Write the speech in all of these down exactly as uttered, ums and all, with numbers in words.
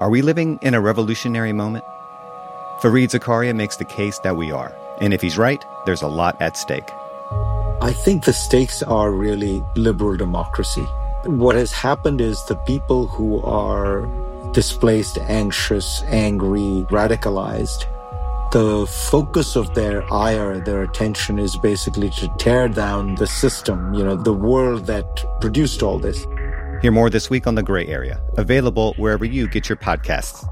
Are we living in a revolutionary moment? Fareed Zakaria makes the case that we are. And if he's right, there's a lot at stake. I think the stakes are really liberal democracy. What has happened is the people who are displaced, anxious, angry, radicalized, the focus of their ire, their attention is basically to tear down the system, you know, the world that produced all this. Hear more this week on The Gray Area, available wherever you get your podcasts.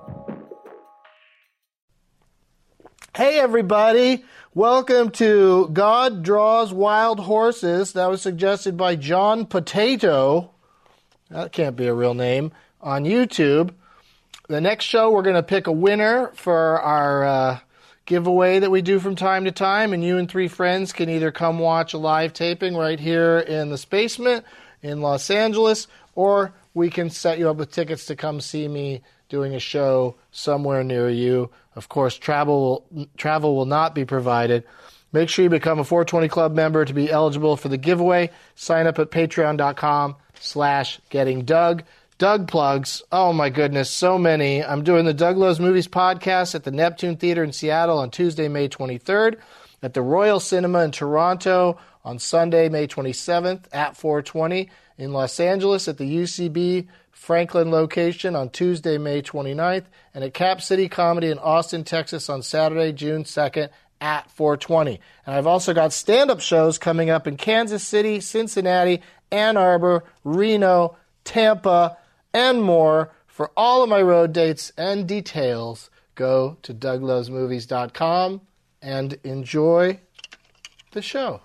Hey, everybody. Welcome to God Draws Wild Horses. That was suggested by John Potato. That can't be a real name. On YouTube. The next show, we're going to pick a winner for our uh, giveaway that we do from time to time. And you and three friends can either come watch a live taping right here in the Spacement in Los Angeles, or we can set you up with tickets to come see me doing a show somewhere near you. Of course, travel travel will not be provided. Make sure you become a four twenty Club member to be eligible for the giveaway. Sign up at patreon.com slash getting Doug. Doug plugs. Oh, my goodness, so many. I'm doing the Doug Loves Movies podcast at the Neptune Theater in Seattle on Tuesday, May twenty-third, at the Royal Cinema in Toronto on Sunday, May twenty-seventh at four twenty, in Los Angeles at the U C B Franklin location on Tuesday, May twenty-ninth, and at Cap City Comedy in Austin, Texas on Saturday, June second at four twenty. And I've also got stand-up shows coming up in Kansas City, Cincinnati, Ann Arbor, Reno, Tampa, and more. For all of my road dates and details, go to doug loves movies dot com and enjoy the show.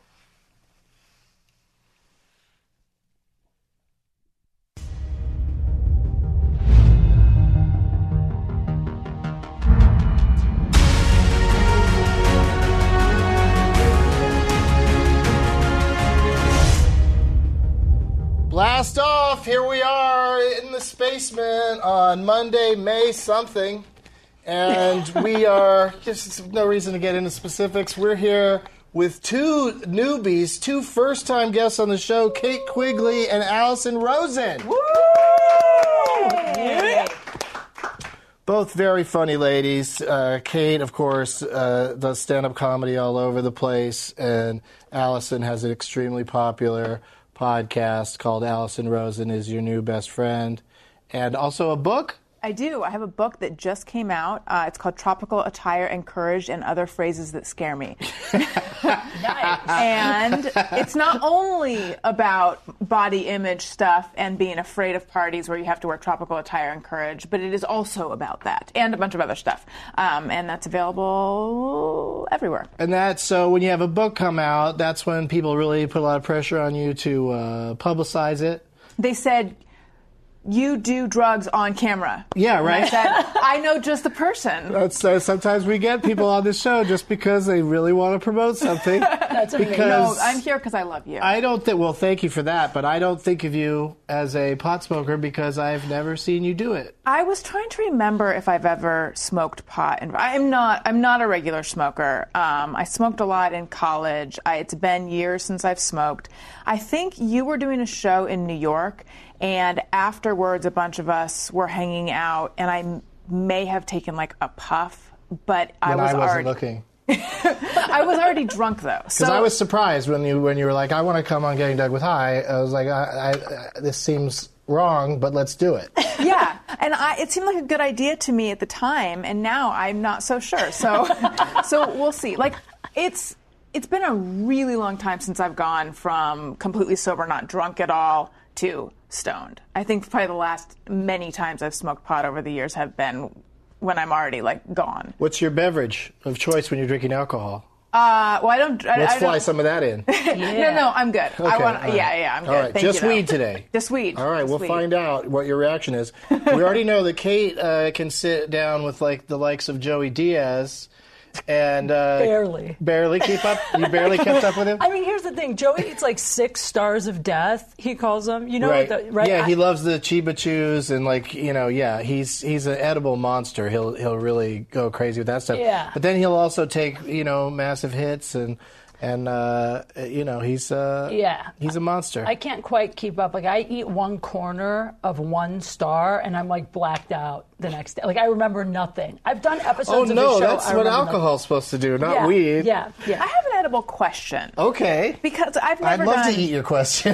Blast off! Here we are in the Spacement on Monday, May something. And we are, just no reason to get into specifics, we're here with two newbies, two first-time guests on the show, Kate Quigley and Allison Rosen. Woo! Yeah. Both very funny ladies. Uh, Kate, of course, uh, does stand-up comedy all over the place, and Allison has an extremely popular podcast called Allison Rosen is Your New Best Friend, and also a book. I do. I have a book that just came out. Uh, it's called Tropical Attire and Courage and Other Phrases That Scare Me. Nice. And it's not only about body image stuff and being afraid of parties where you have to wear tropical attire and courage, but it is also about that and a bunch of other stuff. Um, and that's available everywhere. And that's so when you have a book come out, that's when people really put a lot of pressure on you to uh, publicize it. They said, you do drugs on camera. Yeah, right. I said, I know just the person. That's, uh, sometimes we get people on the show just because they really want to promote something. That's amazing. Because no, I'm here because I love you. I don't think. Well, thank you for that, but I don't think of you as a pot smoker because I've never seen you do it. I was trying to remember if I've ever smoked pot, and I'm not. I'm not a regular smoker. Um, I smoked a lot in college. I, it's been years since I've smoked. I think you were doing a show in New York. And afterwards, a bunch of us were hanging out, and I m- may have taken like a puff, but I when was I wasn't already looking. I was already drunk though. Because so, I was surprised when you when you were like, "I want to come on Getting Doug with High." I was like, I, I, I, "This seems wrong, but let's do it." Yeah, and I, it seemed like a good idea to me at the time, and now I'm not so sure. So, so we'll see. Like it's. It's been a really long time since I've gone from completely sober, not drunk at all, to stoned. I think probably the last many times I've smoked pot over the years have been when I'm already, like, gone. What's your beverage of choice when you're drinking alcohol? Uh, well, I don't... I, Let's I fly don't, some of that in. yeah. No, no, I'm good. Okay, I want. right. Yeah, yeah, I'm good. All right, Thank just you, weed though. today. Just weed. All right, just we'll weed. find out what your reaction is. We already know that Kate uh, can sit down with, like, the likes of Joey Diaz... And uh, barely, barely keep up. You barely kept up with him. I mean, here's the thing: Joey eats like six stars of death. He calls them, you know, right? The, right? Yeah, I, he loves the Chiba Chews and like you know, yeah, he's he's an edible monster. He'll he'll really go crazy with that stuff. Yeah. But then he'll also take you know massive hits and And, uh, you know, he's uh, Yeah. he's a monster. I can't quite keep up. Like, I eat one corner of one star, and I'm, like, blacked out the next day. Like, I remember nothing. I've done oh, episodes of no, the show. that's I what remember alcohol's supposed to do, not nothing. weed. Yeah, yeah, I have an edible question. Okay. Because I've I'd never love done. to eat your question.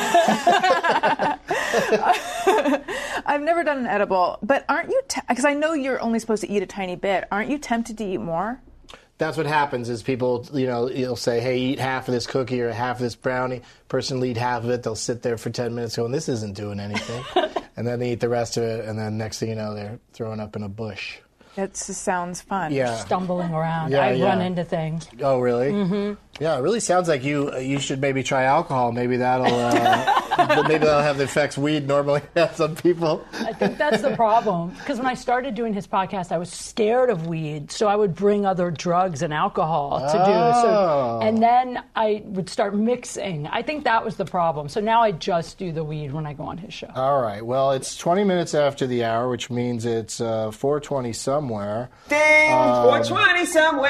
I've never done an edible, but aren't you? Because I know you're only supposed to eat a tiny bit. Aren't you tempted to eat more? That's what happens is people, you know, you'll say, hey, eat half of this cookie or half of this brownie. Person will eat half of it. They'll sit there for ten minutes going, this isn't doing anything. And then they eat the rest of it, and then next thing you know, they're throwing up in a bush. That just sounds fun. Yeah. Stumbling around. Yeah, I yeah. run into things. Oh, really? Mm-hmm. Yeah, it really sounds like you uh, you should maybe try alcohol. Maybe that'll uh, maybe that'll have the effects weed normally has on people. I think that's the problem. Because when I started doing his podcast, I was scared of weed, so I would bring other drugs and alcohol to Oh. do. So, and then I would start mixing. I think that was the problem. So now I just do the weed when I go on his show. All right. Well, it's twenty minutes after the hour, which means it's uh, four twenty somewhere. Damn, four twenty somewhere.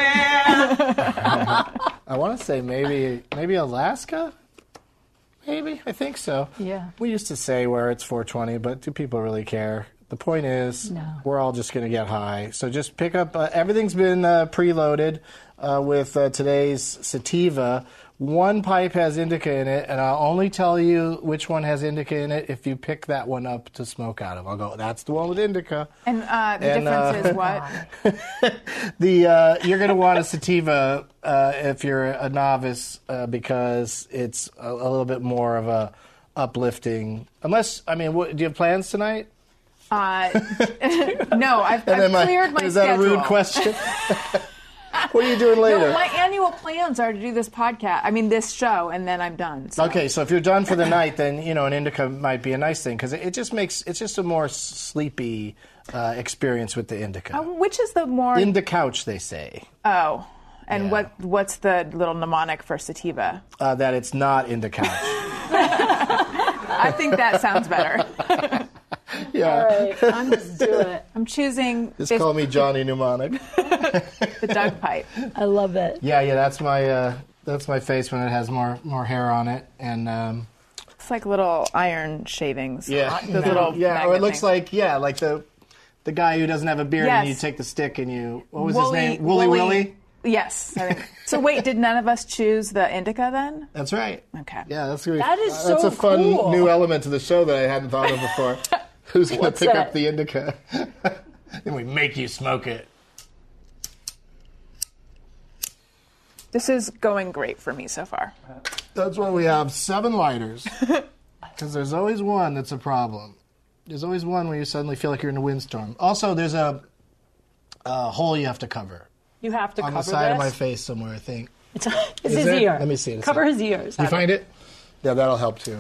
I want to say maybe maybe Alaska. Maybe I think so. Yeah. We used to say where it's four twenty, but do people really care? The point is, No. we're all just going to get high. So just pick up. Uh, everything's been uh, preloaded uh, with uh, today's sativa. One pipe has indica in it, and I'll only tell you which one has indica in it if you pick that one up to smoke out of. I'll go, that's the one with indica. And uh, the And, difference uh, is what? The uh, you're going to want a sativa uh, if you're a novice uh, because it's a, a little bit more of a uplifting. Unless, I mean, what, do you have plans tonight? Uh, no, I've, And I've then my- cleared my is that schedule. a rude question? What are you doing later? No, my annual plans are to do this podcast. I mean, this show, and then I'm done. So. Okay, so if you're done for the night, then you know an indica might be a nice thing because it, it just makes it's just a more sleepy uh, experience with the indica. Uh, which is the more? In the couch, they say oh, and Yeah. what? What's the little mnemonic for sativa? uh, that it's not in the couch. I think that sounds better. Yeah, All right, I'm just do it. I'm choosing just this- call me Johnny Mnemonic. the Doug pipe. I love it. Yeah, yeah, that's my uh, that's my face when it has more more hair on it, and um, It's like little iron shavings. yeah, Those little yeah, or magnet it looks things. like yeah, like the the guy who doesn't have a beard, and you Yes. take the stick and you what was Wooly- his name? Wooly Wooly- Willy. Yes. I think. So wait, did none of us choose the indica then? That's right. Okay. Yeah, that's gonna be, That is uh, that's so a fun cool. new element to the show that I hadn't thought of before. Who's going to What's pick that? up the indica? Then we make you smoke it. This is going great for me so far. That's why we have seven lighters. Because there's always one that's a problem. There's always one where you suddenly feel like you're in a windstorm. Also, there's a, a hole you have to cover You have to on cover the side this. of my face somewhere, I think. It's, it's Is his there? ear. Let me see it. Cover his ears. You find it? Yeah, that'll help too.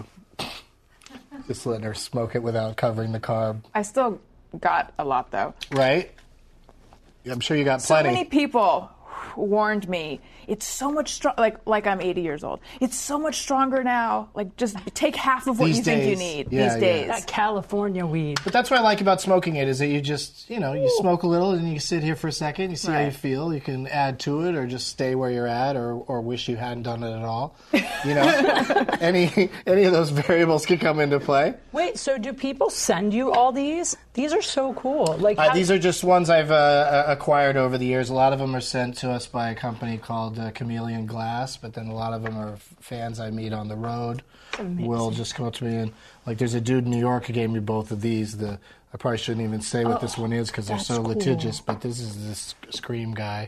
Just letting her smoke it without covering the carb. I still got a lot though. Right? I'm sure you got So plenty. many people warned me. It's so much strong. Like like I'm eighty years old. It's so much stronger now. Like just take half of what These you think you days. need Yeah, these yeah. days. That California weed. But that's what I like about smoking it is that you just, you know, you smoke a little and you sit here for a second, you see how you Right. feel. You can add to it or just stay where you're at or, or wish you hadn't done it at all. You know, any any of those variables can come into play. Wait, so do people send you all these? These are so cool. Like Uh, how- these are just ones I've uh, acquired over the years. A lot of them are sent to us by a company called uh, Chameleon Glass, but then a lot of them are fans I meet on the road. Will just come up to me and, like, there's a dude in New York who gave me both of these. The I probably shouldn't even say what this one is because they're that's so cool. litigious, but this is this Scream guy,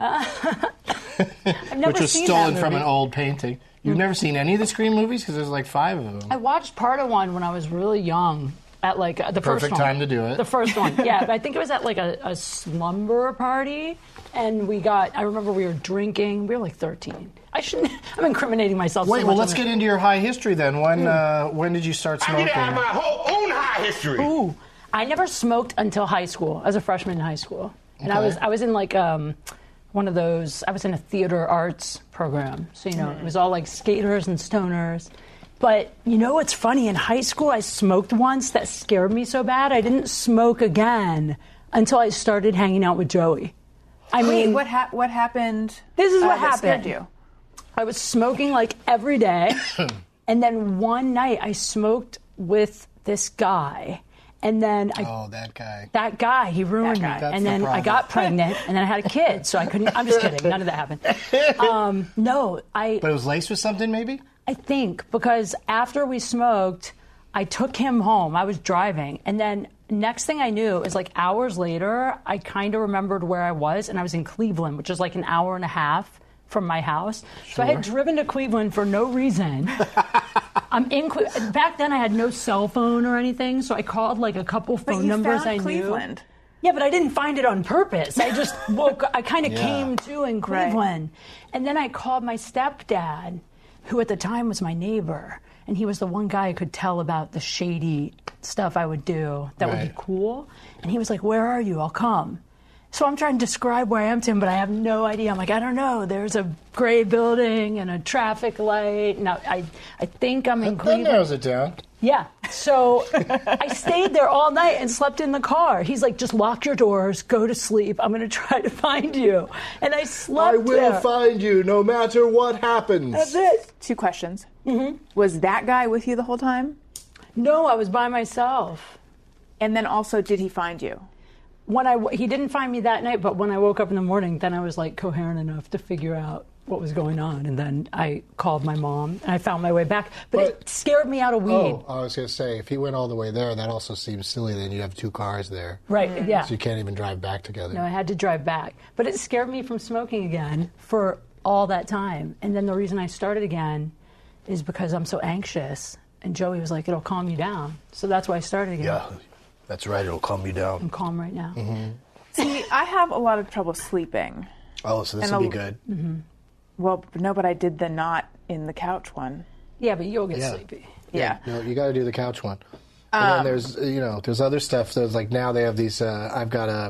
I've never which was seen stolen that from an movie. old painting. You've never seen any of the Scream movies because there's like five of them. I watched part of one when I was really young. At like uh, the first Perfect one. time to do it. The first one, yeah. But I think it was at like a, a slumber party, and we got. I remember we were drinking. We were like thirteen. I shouldn't. I'm incriminating myself. Wait, so well, much let's on get this. into your high history then. When uh, when did you start I need smoking? to have my whole own high history. Ooh, I never smoked until high school. As a freshman in high school, and I Okay. was I was in like um, one of those. I was in a theater arts program, so you know it was all like skaters and stoners. But you know what's funny? In high school, I smoked once that scared me so bad I didn't smoke again until I started hanging out with Joey. I Wait, mean, what ha- what happened? This is uh, what that scared happened. you. I was smoking like every day. And then one night I smoked with this guy. And then I, Oh, that guy. that guy, he ruined That me. guy. That's And the then I problem. got pregnant, and then I had a kid, so I couldn't. I'm just kidding. None of that happened. Um, no, I. But it was laced with something, maybe? I think because after we smoked, I took him home. I was driving, and then next thing I knew is like hours later, I kind of remembered where I was, and I was in Cleveland, which is like an hour and a half from my house. So I had driven to Cleveland for no reason. I'm in Cle- back then I had no cell phone or anything, so I called like a couple But phone you numbers found I Cleveland. knew. Yeah, but I didn't find it on purpose. I just woke I kind of Yeah. came to in Cleveland. And then I called my stepdad, who at the time was my neighbor, and he was the one guy who could tell about the shady stuff I would do that would Right. be cool. And he was like, "Where are you? I'll come." So I'm trying to describe where I am to him, but I have no idea. I'm like, I don't know. There's a gray building and a traffic light. And I, I, I think I'm in That Cleveland. narrows it down. Yeah. So I stayed there all night and slept in the car. He's like, just lock your doors, go to sleep. I'm going to try to find you. And I slept I will there. find you no matter what happens. That's it. Two questions. Mm-hmm. Was that guy with you the whole time? No, I was by myself. And then also, did he find you? When I w- he didn't find me that night, but when I woke up in the morning, then I was like coherent enough to figure out what was going on, and then I called my mom and I found my way back. But, But- it scared me out of weed. Oh, I was going to say, if he went all the way there, that also seems silly. Then you have two cars there. Right? Yeah. So you can't even drive back together. No, I had to drive back. But it scared me from smoking again for all that time. And then the reason I started again is because I'm so anxious. And Joey was like, it'll calm you down. So that's why I started again. Yeah, that's right. It'll calm you down. I'm calm right now. Mm-hmm. See, I have a lot of trouble sleeping. Oh, so this And will be a- good. Well, no, but I did the not in the couch one. Yeah, but you'll get Yeah. sleepy. Yeah. No, you got to do the couch one. And then there's, you know, there's other stuff. There's like now they have these. Uh, I've got a,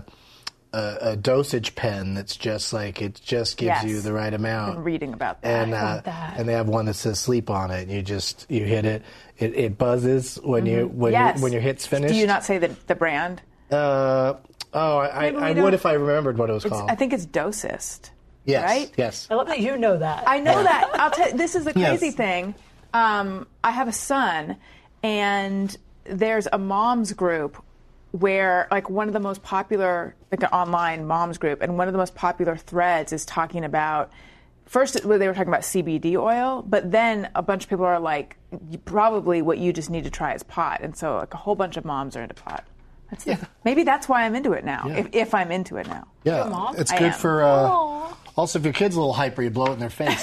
a a dosage pen that's just like it just gives Yes. you the right I've been amount. reading about that. And I uh, want that. and they have one that says sleep on it. And you just you hit it. It, it buzzes when you when yes. you, when your hit's finished. Do you not say the, the brand? Uh, oh, I, Maybe we I, I don't- would if I remembered what it was It's, called. I think it's Dosist. yes, right? yes. I love that you know that. I know that. I'll tell you, this is the crazy Yes. thing. Um, I have a son, and there's a moms group where, like, one of the most popular, like, an online moms group, and one of the most popular threads is talking about. First, they were talking about C B D oil, but then a bunch of people are like, probably what you just need to try is pot, and so like a whole bunch of moms are into pot. That's maybe that's why I'm into it now. If, if I'm into it now. Yeah, mom? it's I good am. for. Uh, also, if your kid's a little hyper, you blow it in their face.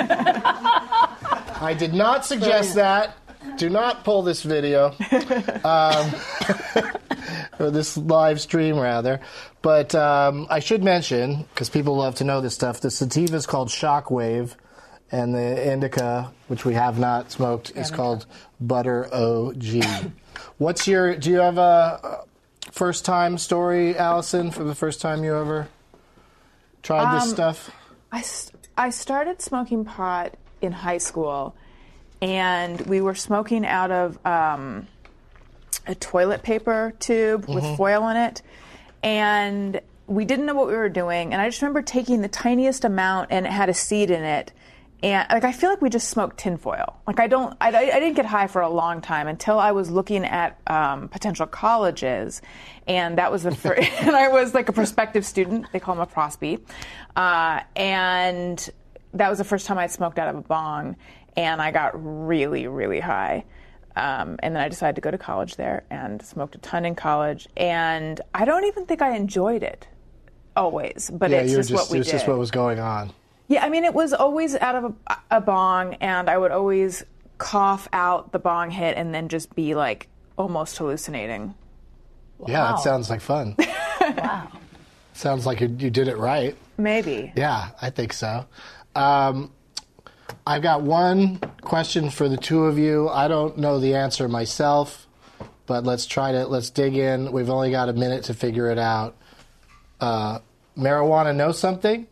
I did not suggest that. Do not pull this video, um, or this live stream rather. But um, I should mention, because people love to know this stuff, the sativa is called Shockwave, and the indica, which we have not smoked, is called Butter O G. What's your? Do you have a first time story, Allison, for the first time you ever tried this Um, stuff? I, st- I started smoking pot in high school, and we were smoking out of um, a toilet paper tube with foil in it, and we didn't know what we were doing. And I just remember taking the tiniest amount, and it had a seed in it. And like I feel like we just smoked tinfoil. Like I don't, I, I didn't get high for a long time until I was looking at um, potential colleges, and that was the first. And I was like a prospective student. They call them a prospy, uh, and that was the first time I'd smoked out of a bong, and I got really, really high. Um, and then I decided to go to college there and smoked a ton in college, and I don't even think I enjoyed it always, but Yeah, it's you were just, just what we it's did. just what was going on. Yeah, I mean, it was always out of a, a bong, and I would always cough out the bong hit and then just be like almost hallucinating. Yeah, Wow. that sounds like fun. Wow. Sounds like you, you did it right. Maybe. Yeah, I think so. Um, I've got one question for the two of you. I don't know the answer myself, but let's try to let's dig in. We've only got a minute to figure it out. Uh, marijuana know something?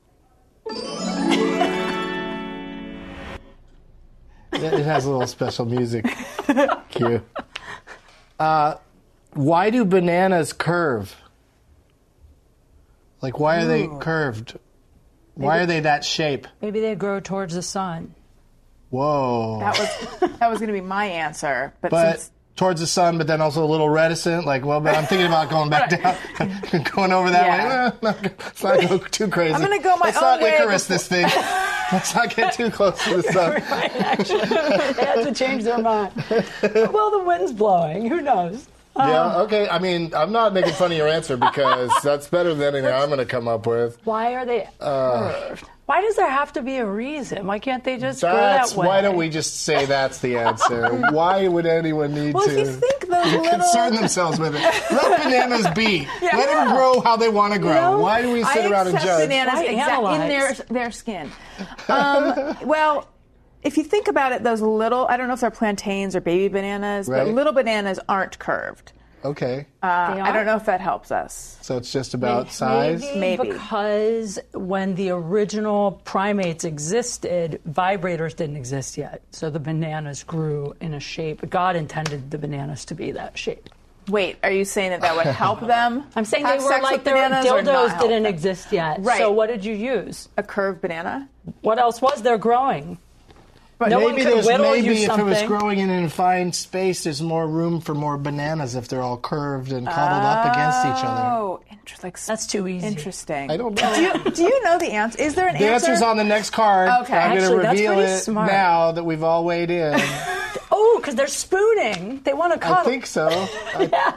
It has a little special music cue. Uh, why do bananas curve? Like, why are they curved? Why are they that shape? Maybe they grow towards the sun. Whoa. That was that was going to be my answer, but, But since towards the sun, but then also a little reticent. Like, well, but I'm thinking about going back down, going over that Yeah. way. Well, not, let's not go too crazy. I'm gonna go my Let's own not way Icarus before- this thing. Let's not get too close to the sun. Right, actually. They had to change their mind. Well, the wind's blowing. Who knows? Yeah, okay. I mean, I'm not making fun of your answer because that's better than anything I'm going to come up with. Why are they curved? Why does there have to be a reason? Why can't they just That's, grow that way? why don't we just say that's the answer? Why would anyone need well, to if you think those little concern themselves with it? Let bananas be. Let them grow how they want to grow. No, Why do we sit I around and accept judge? bananas Why exact in their analyze? their skin. Um, well, if you think about it, those little, I don't know if they're plantains or baby bananas, Right. but little bananas aren't curved. Okay, Uh, I aren't? don't know if that helps us. so it's just about size. Maybe, Maybe. because when the original primates existed, vibrators didn't exist yet. So the bananas grew in a shape. God intended the bananas to be that shape. Wait, are you saying that that would help them? I'm saying have they were sex like with their bananas or not dildos help didn't them? exist yet. Right. So what did you use? A curved banana? What else was there growing? But No one maybe could there's whittle you maybe if it was something. growing in a confined space, there's more room for more bananas if they're all curved and cuddled up against each other. Oh, interesting. Like, That's too easy. Interesting. I don't know. Do you, do you know the answer? Is there an The answer? answer's on the next card. Okay. I'm going Actually, to that's reveal pretty it smart. now that we've all weighed in. Oh, because they're spooning. They want to cuddle. I think so. I-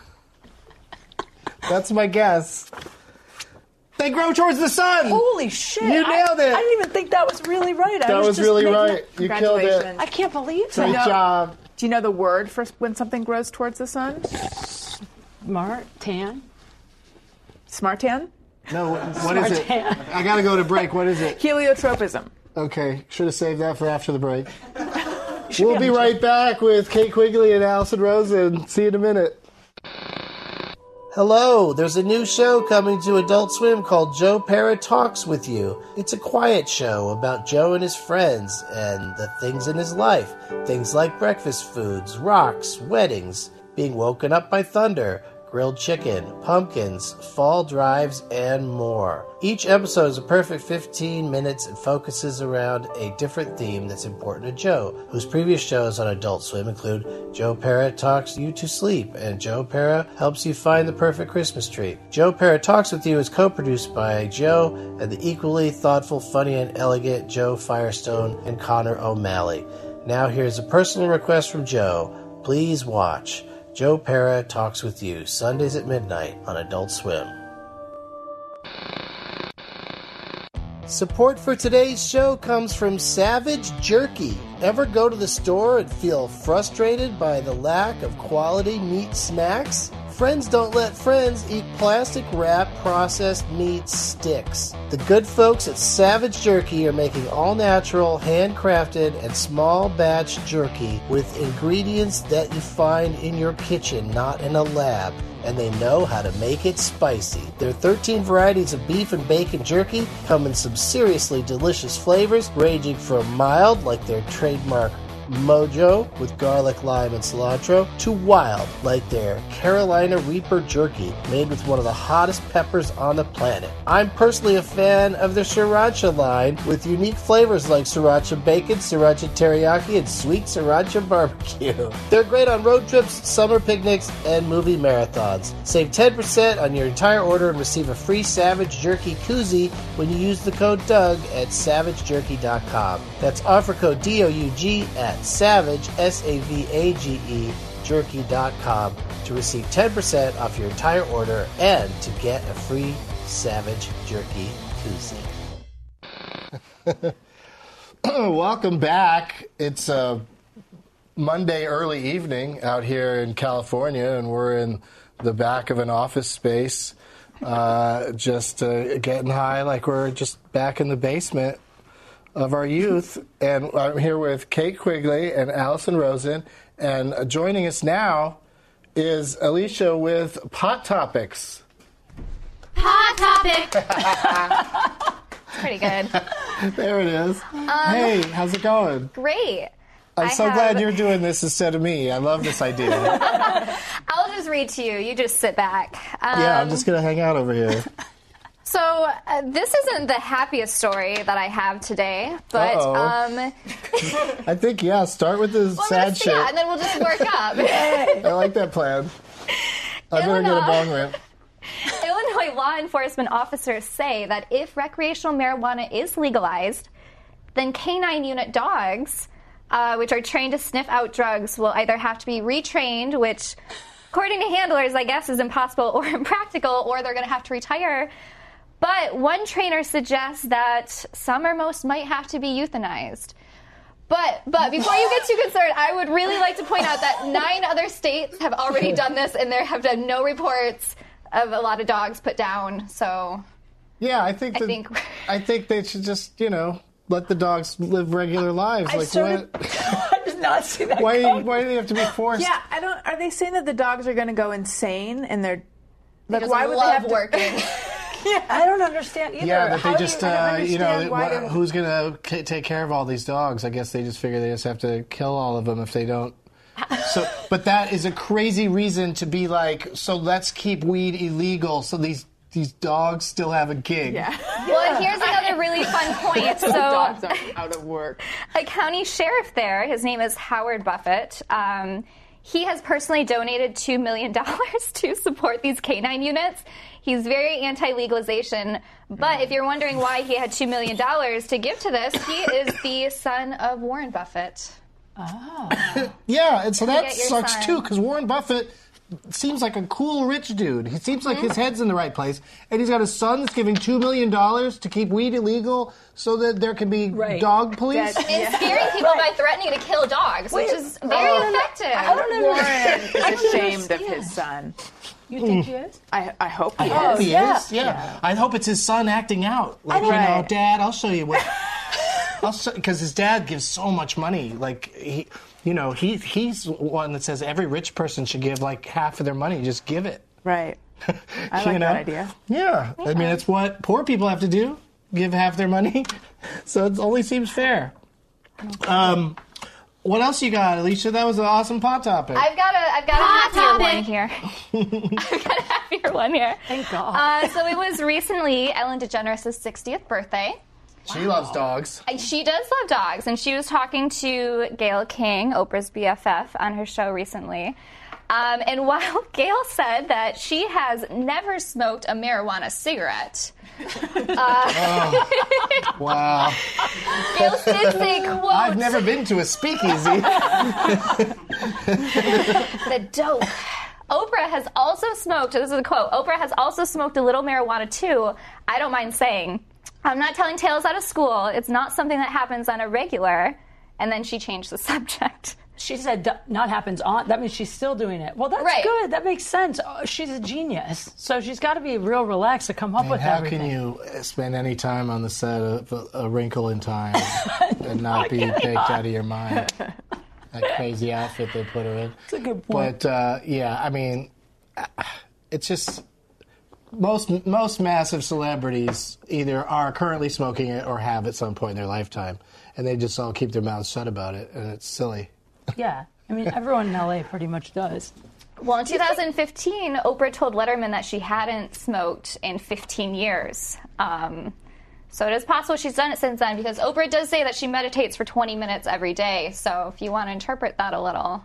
That's my guess. They grow towards the sun. Holy shit. You I- nailed it. I, didn't even think that was really right. I That was, was just really making right. it- You killed it. Congratulations. I can't believe Great that. job. Do you know the word for when something grows towards the sun? Smart, tan. Smartan? No, what is it? Smartan. I got to go to break. What is it? Heliotropism. Okay, should have saved that for after the break. We'll be right back with Kate Quigley and Allison Rosen. See you in a minute. Hello, there's a new show coming to Adult Swim called Joe Pera Talks With You. It's a quiet show about Joe and his friends and the things in his life. Things like breakfast foods, rocks, weddings, being woken up by thunder, grilled chicken, pumpkins, fall drives, and more. Each episode is a perfect fifteen minutes and focuses around a different theme that's important to Joe, whose previous shows on Adult Swim include Joe Pera Talks You to Sleep and Joe Pera Helps You Find the Perfect Christmas Tree. Joe Pera Talks With You is co-produced by Joe and the equally thoughtful, funny, and elegant Joe Firestone and Connor O'Malley. Now here's a personal request from Joe. Please watch Joe Pera Talks With You, Sundays at midnight on Adult Swim. Support for today's show comes from Savage Jerky. Ever go to the store and feel frustrated by the lack of quality meat snacks? Friends don't let friends eat plastic wrapped processed meat sticks. The good folks at Savage Jerky are making all natural, handcrafted, and small batch jerky with ingredients that you find in your kitchen, not in a lab. And they know how to make it spicy. Their thirteen varieties of beef and bacon jerky come in some seriously delicious flavors, ranging from mild, like their trademark Mojo with garlic, lime, and cilantro, to wild, like their Carolina Reaper jerky, made with one of the hottest peppers on the planet. I'm personally a fan of their sriracha line, with unique flavors like sriracha bacon, sriracha teriyaki, and sweet sriracha barbecue. They're great on road trips, summer picnics, and movie marathons. Save ten percent on your entire order and receive a free Savage Jerky koozie when you use the code Doug at savage jerky dot com. That's offer code D O U G at Savage, S A V A G E, jerky dot com to receive ten percent off your entire order and to get a free Savage Jerky koozie. Welcome back. It's a Monday early evening out here in California, and we're in the back of an office space, uh, just uh, getting high like we're just back in the basement of our youth. And I'm here with Kate Quigley and Allison Rosen, and joining us now is Alicia with Pot Topics. Hot topic. Pretty good. There it is. Hey, how's it going? Great. I'm I so have- glad you're doing this instead of me. I love this idea. I'll just read to you. You just sit back. Um, Yeah, I'm just going to hang out over here. So uh, this isn't the happiest story that I have today, but Uh-oh. um, I think, yeah, start with the well, sad let's- shit. yeah, and then we'll just work up. I like that plan. I better get a Illinois. bong rip. Illinois law enforcement officers say that if recreational marijuana is legalized, then canine unit dogs, uh, which are trained to sniff out drugs, will either have to be retrained, which, according to handlers, I guess is impossible or impractical, or they're going to have to retire. But one trainer suggests that some or most might have to be euthanized. But but before you get too concerned, I would really like to point out that nine other states have already done this, and there have been no reports of a lot of dogs put down. So Yeah, I think I that, think- I think they should just, you know, let the dogs live regular lives. I like started, what? I did not see that Why? coming. Why do they have to be forced? Yeah, I don't. Are they saying that the dogs are going to go insane and they're like? just Why would they love have to working. I don't understand either. Yeah, that How they do just, you- uh, you know, understand why what- they- who's going to c- take care of all these dogs? I guess they just figure they just have to kill all of them if they don't. So, but that is a crazy reason to be like, so let's keep weed illegal so these these dogs still have a gig. Yeah. Well, and here's another really fun point. So, dogs are out of work. a county sheriff there, his name is Howard Buffett. Um, he has personally donated two million dollars to support these canine units. He's very anti-legalization, but if you're wondering why he had two million dollars to give to this, he is the son of Warren Buffett. Yeah, and so that get your sucks son. too, because Warren Buffett seems like a cool rich dude. He seems like his head's in the right place, and he's got a son that's giving two million dollars to keep weed illegal so that there can be Right. dog police. That- And scaring people by threatening to kill dogs, which is very effective. I don't know. Warren is ashamed of his son. You think he is? I, I hope he Oh, is. He yeah. is, yeah. I hope it's his son acting out. Like, you know, Right. Dad, I'll show you what. I'll because his dad gives so much money. Like he, you know, he he's one that says every rich person should give like half of their money. Just give it. Right. I You like know? that idea. Yeah, I mean, it's what poor people have to do. Give half their money. So it only seems fair. Um, what else you got, Alicia? That was an awesome pot topic. I've got a, I've got Hot a happier topic. one here. I've got a happier one here. Thank God. Uh, so it was recently Ellen DeGeneres' sixtieth birthday. She loves dogs. And she does love dogs, and she was talking to Gayle King, Oprah's B F F, on her show recently. Um, and while Gayle said that she has never smoked a marijuana cigarette, uh, Wow. Gayle did say, quote, I've never been to a speakeasy. the dope. Oprah has also smoked, this is a quote, Oprah has also smoked a little marijuana too. I don't mind saying, I'm not telling tales out of school. It's not something that happens on a regular. And then she changed the subject. She said "D- not happens on. That means she's still doing it. Well, that's Right. good. That makes sense. Oh, she's a genius. So she's got to be real relaxed to come up And with how everything. can you spend any time on the set of A, a Wrinkle in Time and not be baked out of your mind? That crazy outfit they put her in. That's a good point. But uh, yeah, I mean, it's just most most massive celebrities either are currently smoking it or have at some point in their lifetime, and they just all keep their mouths shut about it, and it's silly. Yeah. I mean, everyone in L A pretty much does. Well, in two thousand fifteen, Oprah told Letterman that she hadn't smoked in fifteen years. Um, so it is possible she's done it since then, because Oprah does say that she meditates for twenty minutes every day. So if you want to interpret that a little.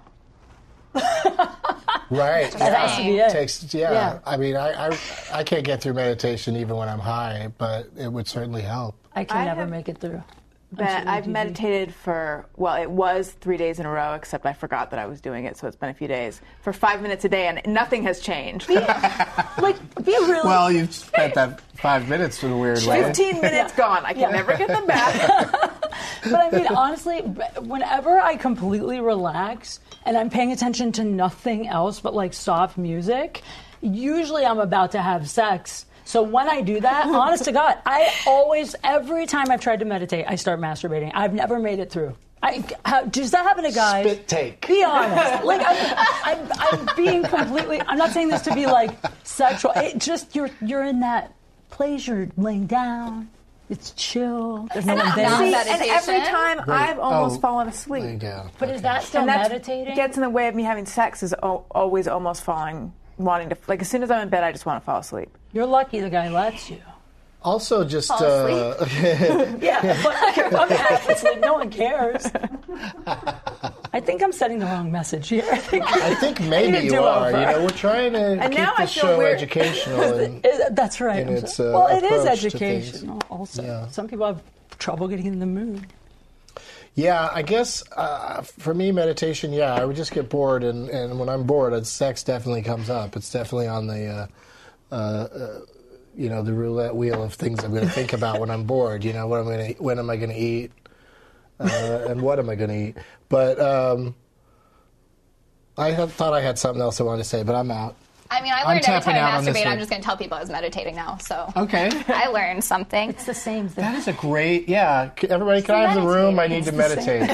Right. That has to be it. Takes, yeah. Yeah. I mean, I, I I can't get through meditation even when I'm high, but it would certainly help. I can I never have- make it through. But Absolutely, I've T V. meditated for, well, it was three days in a row, except I forgot that I was doing it, so it's been a few days. For five minutes a day, and nothing has changed. Like, be really. Well, you've spent that five minutes in a weird way. fifteen minutes gone. I can never get them back. But I mean, honestly, whenever I completely relax and I'm paying attention to nothing else but like soft music, usually I'm about to have sex. So when I do that, honest to God, I always, every time I've tried to meditate, I start masturbating. I've never made it through. I, how, does that happen to guys? Spit take. Be honest. Like, I'm, I'm, I'm being completely, I'm not saying this to be like sexual. It just, you're, you're in that place, you're laying down. It's chill. There's no one not there. bad. See, Meditation? and every time Right. I've almost Oh, fallen There you asleep. go. But is that still And that meditating? gets in the way of me having sex, is o- always almost falling, wanting to, like as soon as I'm in bed, I just want to fall asleep. You're lucky the guy lets you. Also, just Fall uh, Yeah, fuck, fuck that. Like, no one cares. I think I'm sending the wrong message here. I think, I think I maybe need a you do-over. are. You know, we're trying to And keep now I the feel show weird. educational. And, It- that's right. in I'm its, so- uh, well, it is approach to educational also. Yeah. Some people have trouble getting in the mood. yeah, I guess uh, for me, meditation. Yeah, I would just get bored, and, and when I'm bored, uh, sex definitely comes up. It's definitely on the. Uh, uh, uh, you know, the roulette wheel of things I'm going to think about when I'm bored. You know, what I'm going to, when am I going to eat, uh, and what am I going to eat? But um, I had, thought I had something else I wanted to say, but I'm out. I mean, I I'm learned every tapping time out I on this masturbate, one. I'm just going to tell people I was meditating now. So Okay. I learned something. It's the same thing. That is a great, yeah. C- Everybody, can I have the room? I need to meditate.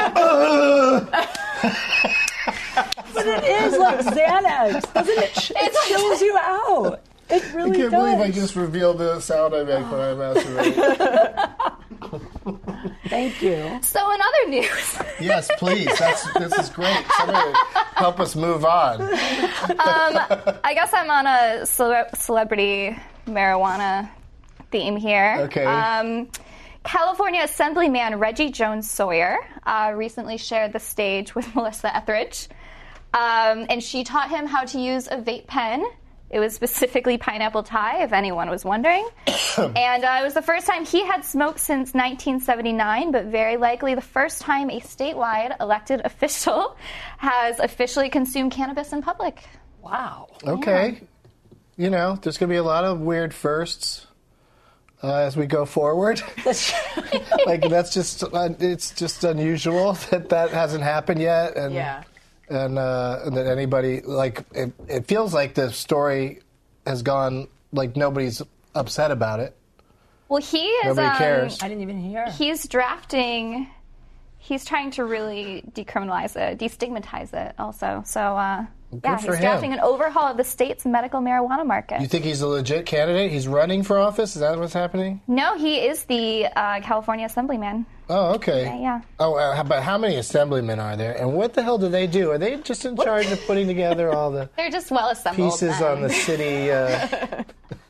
But it is like Xanax, doesn't it? Ch- it chills you out. It I really can't does. believe I just revealed the sound I make when I masturbate. Thank you. So in other news, Yes, please. That's This is great. Somebody help us move on. I guess I'm on a cele- celebrity marijuana theme here. Okay. Um, California Assemblyman Reggie Jones Sawyer uh, recently shared the stage with Melissa Etheridge, um, and she taught him how to use a vape pen. It was specifically pineapple Thai, if anyone was wondering. and uh, it was the first time he had smoked since nineteen seventy-nine, but very likely the first time a statewide elected official has officially consumed cannabis in public. Wow. Okay. You know, there's going to be a lot of weird firsts uh, as we go forward. Like, that's just, uh, it's just unusual that that hasn't happened yet. And, Yeah. And uh, that anybody, like, it, it feels like the story has gone, like, nobody's upset about it. Well, he is. Nobody um, cares. I didn't even hear. He's drafting. He's trying to really decriminalize it, destigmatize it, also. So, uh, yeah, for he's him. drafting an overhaul of the state's medical marijuana market. You think he's a legit candidate? He's running for office? Is that what's happening? No, he is the uh, California Assemblyman. Oh, okay. Yeah, yeah. Oh, uh, but how many assemblymen are there? And what the hell do they do? Are they just in charge of putting together all the They're just well assembled. pieces men. on the city, uh,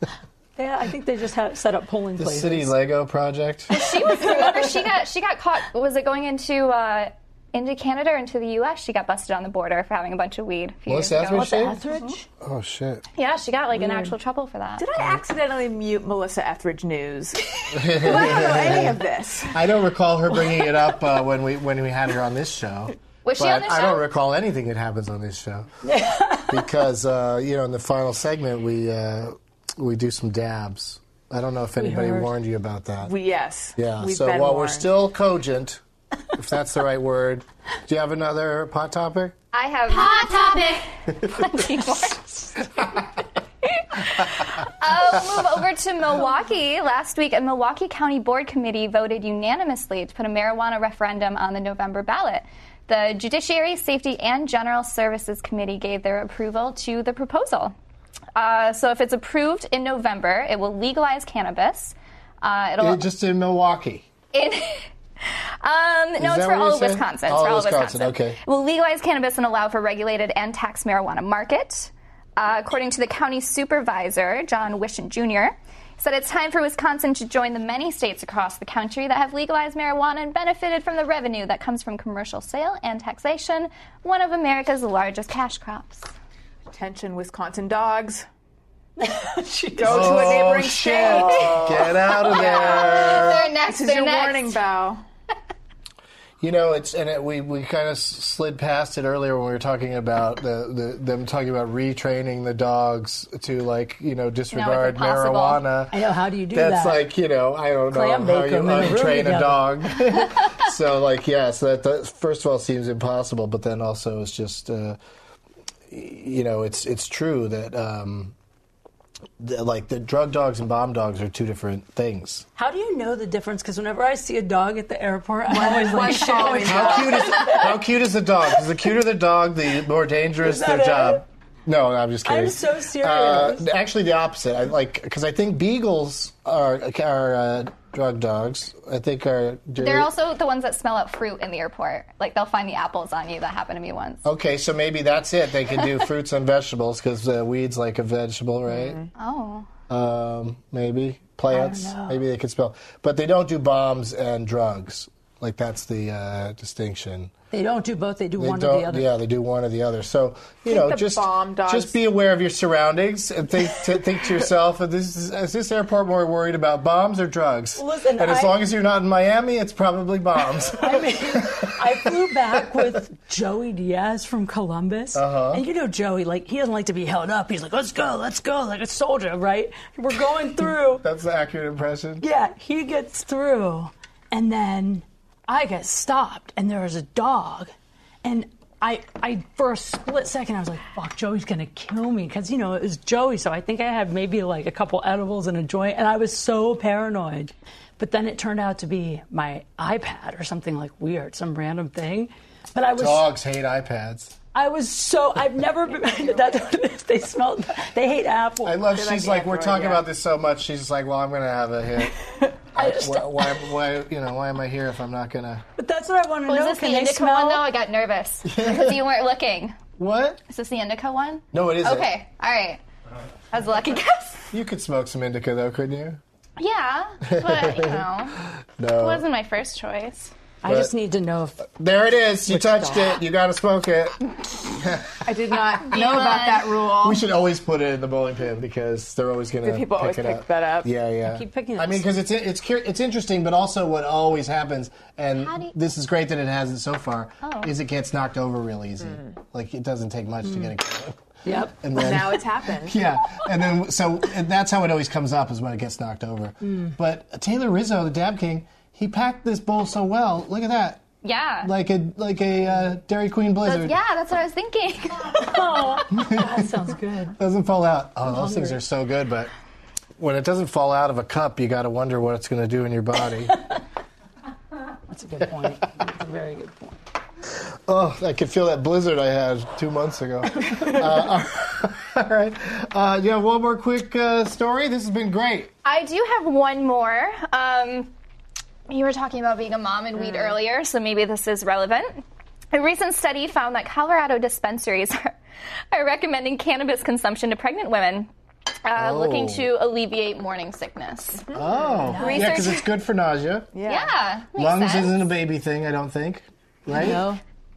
Yeah, I think they just have set up polling the places. city Lego project? She was. Remember, she got she got caught. Was it going into uh, into Canada or into the U S? She got busted on the border for having a bunch of weed. A few Melissa years ago. Etheridge? Etheridge? Oh, shit. Yeah, she got like in actual trouble for that. Did I accidentally mute Melissa Etheridge news? 'Cause I don't know any of this. I don't recall her bringing it up uh, when we when we had her on this show. Was she but on the I show? don't recall anything that happens on this show. Because, uh, you know, in the final segment, we uh, we do some dabs. I don't know if anybody heard. warned you about that. We, yes. yeah, We've so been while we're warned. still cogent, if that's the right word, do you have another pot topic? I have hot topic. Plenty more. Uh, we'll move over to Milwaukee. Last week, a Milwaukee County Board Committee voted unanimously to put a marijuana referendum on the November ballot. The Judiciary, Safety, and General Services Committee gave their approval to the proposal. Uh, so if it's approved in November, it will legalize cannabis. Uh, it'll Uh, just in Milwaukee. in, um, no, that it's for what all you of said? Wisconsin. It's All for of all of Wisconsin, Wisconsin. okay. It will legalize cannabis and allow for regulated and taxed marijuana market. Uh, according to the county supervisor, John Wishon Junior, he said it's time for Wisconsin to join the many states across the country that have legalized marijuana and benefited from the revenue that comes from commercial sale and taxation, one of America's largest cash crops. Attention, Wisconsin dogs. Go to Oh, a neighboring shit. state. Get out of there. They're next. This is they're your next. warning bell. You know, it's and it, we we kind of slid past it earlier when we were talking about the, the them talking about retraining the dogs to, like, you know, disregard impossible. marijuana. I know. How do you do That's that? like, you know, I don't Clam know how bake you, them how in a you room train a together. dog. So, like, yeah, so that, that first of all seems impossible, but then also it's just, uh, you know, it's it's true that. Um, the, like the drug dogs and bomb dogs are two different things. How do you know the difference? Because whenever I see a dog at the airport, I'm always like, shit. always How cute is how cute is the dog? Because the cuter the dog, the more dangerous Is their that job. it? No, I'm just kidding. I'm so serious. Uh, actually, the opposite. I like because I think beagles are are uh, drug dogs. I think are. They're also the ones that smell out fruit in the airport. Like, they'll find the apples on you. That happened to me once. Okay, so maybe that's it. They can do fruits and vegetables because uh, weed's like a vegetable, right? Oh. Um, maybe plants. I don't know. Maybe they could spell, but they don't do bombs and drugs. Like that's the uh, distinction. They don't do both. They do They one don't, or the other. Yeah, they do one or the other. So you Think know, the just bomb dogs- just be aware of your surroundings and think to, think to yourself: is this, is this airport more worried about bombs or drugs? Listen, and as I- long as you're not in Miami, it's probably bombs. I mean, I flew back with Joey Diaz from Columbus. Uh-huh. And you know Joey, like, he doesn't like to be held up. He's like, let's go, let's go, like a soldier, right? We're going through. That's the accurate impression. Yeah, he gets through. And then I get stopped, and there was a dog. And I, I, for a split second, I was like, fuck, Joey's going to kill me. Because, you know, it was Joey, so I think I had maybe like a couple edibles and a joint. And I was so paranoid. But then it turned out to be my iPad or something like weird, some random thing. But I was Dogs hate iPads. I was so I've never been that's what it is. They smell they hate Apple. I love. They She's like like, we're Android, talking yeah. about this so much. She's like, well, I'm going to have a hit. I just, why, why, why, you know, why am I here if I'm not going to? but that's what I want to Was know. this Can the they indica smell? one, though? I got nervous because you weren't looking. What? Is this the indica one? No, it isn't. Okay, all right. That was a lucky guess. You could smoke some indica, though, couldn't you? Yeah, but, you know, it No. wasn't my first choice. I just need to know if There it is. You Which touched dog? it. You got to smoke it. I did not know about that rule. We should always put it in the bowling pin because they're always going to Do people pick always it pick up. that up? Yeah, yeah. keep picking I it. mean, because it's it's cur- it's interesting, but also what always happens, and How do you- this is great that it hasn't so far, Oh. is it gets knocked over real easy. Like it doesn't take much to get it going. Yep. And then, Now it's happened. yeah, and then so and that's how it always comes up is when it gets knocked over. But Taylor Rizzo, the Dab King, he packed this bowl so well. Look at that, Yeah. like a like a uh, Dairy Queen Blizzard. yeah, that's what I was thinking. Oh, that sounds good. Doesn't fall out. Oh, those things are so good, but when it doesn't fall out of a cup, you got to wonder what it's going to do in your body. That's a good point. That's a very good point. Oh, I could feel that blizzard I had two months ago. uh, all right. Uh, yeah, one more quick uh, story. This has been great. I do have one more. Um, you were talking about being a mom and weed earlier, so maybe this is relevant. A recent study found that Colorado dispensaries are, are recommending cannabis consumption to pregnant women uh, Oh. looking to alleviate morning sickness. Oh, yeah, Research- because it's good for nausea. Yeah, makes Lungs sense. isn't a baby thing, I don't think. Right? No.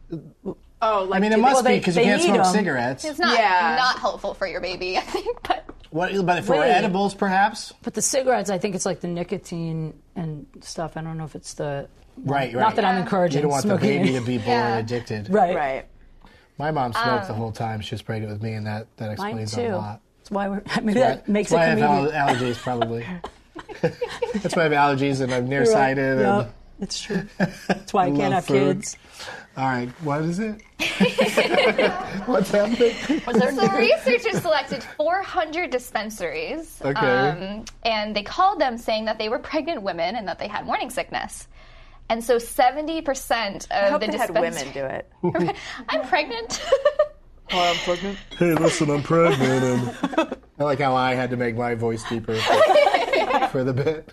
Oh, like I mean, it did- must well, be they- because you they can't need smoke 'em. cigarettes. It's not Yeah. not helpful for your baby, I think, but What, but for Wait. edibles, perhaps? But the cigarettes, I think it's like the nicotine and stuff. I don't know if it's the Right, right. Not that I'm Yeah. encouraging You don't want the smoking. baby to be born Yeah. addicted. right. right. My mom smoked the whole time she was pregnant with me, and that, that Mine explains too. a lot. That's why we're maybe that makes That's it why I have comedian. al- allergies, probably. That's why I have allergies and I'm nearsighted. Right. And, Yep, it's true. That's why I Love can't have food. kids. all right, what is it? What's happening? So researchers selected four hundred dispensaries, Okay. um, and they called them saying that they were pregnant women and that they had morning sickness. And so seventy percent of I hope the they had dispensaries... women do it. I'm pregnant. Oh, I'm pregnant. Hey, listen, I'm pregnant. And I like how I had to make my voice deeper for, for the bit.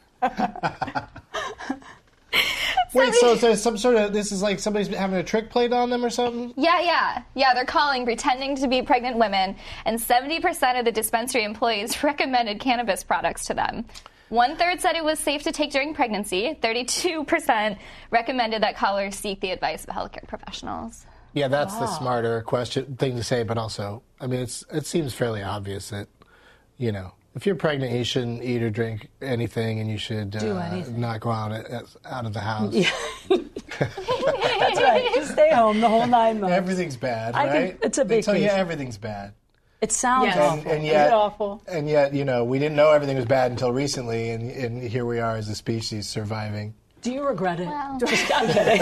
Wait, so, so some sort of, this is like somebody's having a trick played on them or something? Yeah, yeah. Yeah, they're calling, pretending to be pregnant women, and seventy percent of the dispensary employees recommended cannabis products to them. One-third said it was safe to take during pregnancy. thirty-two percent recommended that callers seek the advice of healthcare professionals. Yeah, that's the smarter question thing to say, but also, I mean, it's it seems fairly obvious that, you know, if you're pregnant, you shouldn't eat or drink anything, and you should Do uh, anything. not go out out of the house. That's right. Just stay home the whole nine months. Everything's bad, I right? think it's a They tell you vacation. everything's bad. It sounds Yes. awful. And, and Is yet, it awful? and yet, you know, we didn't know everything was bad until recently, and, and here we are as a species surviving. Do you regret it? Well. Just, I'm kidding.